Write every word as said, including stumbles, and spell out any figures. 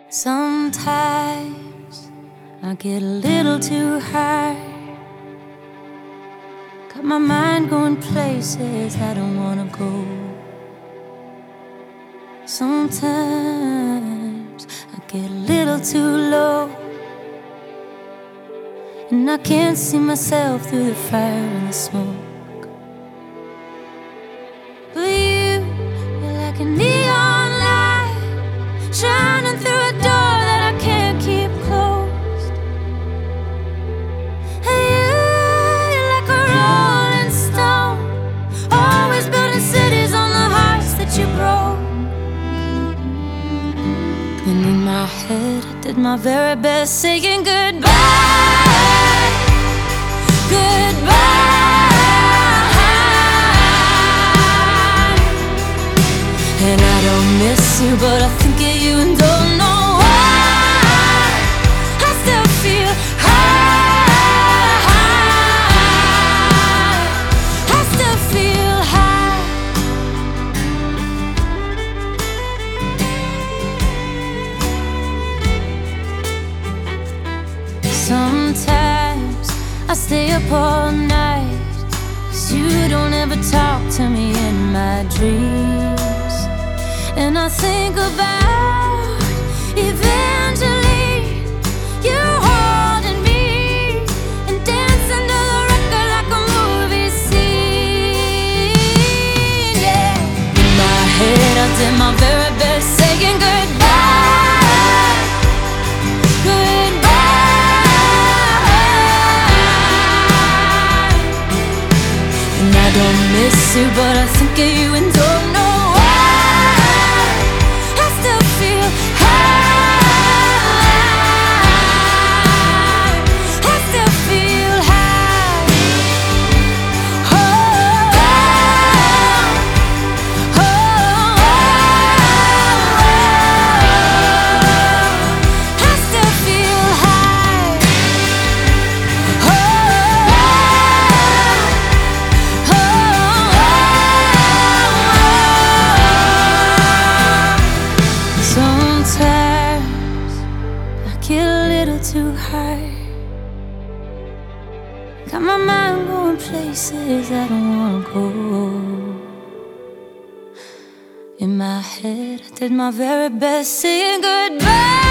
Sometimes I get a little too high, got my mind going places I don't wanna go. Sometimes I get a little too low, and I can't see myself through the fire and the smoke. But you, you're like a neon light shining through a door that I can't keep closed. And you, you're like a rolling stone, always building cities on the hearts that you broke. And in my head I did my very best saying goodbye, goodbye. And I don't miss you, but I think of you and don't know why. I still feel high, I still feel high. Sometimes I stay up all night, 'cause you don't ever talk to me in my dreams. And I think about eventually you holding me and dancing to the record like a movie scene. Yeah. In my head I did my very best saying goodbye, goodbye. And I don't miss you, but I think of you and don't know why. I still feel high, I still feel high. Oh, oh, oh, oh. I still feel high. Oh, oh, oh. Sometimes I get a little too high, got my mind going places I don't wanna go. In my head I did my very best saying goodbye.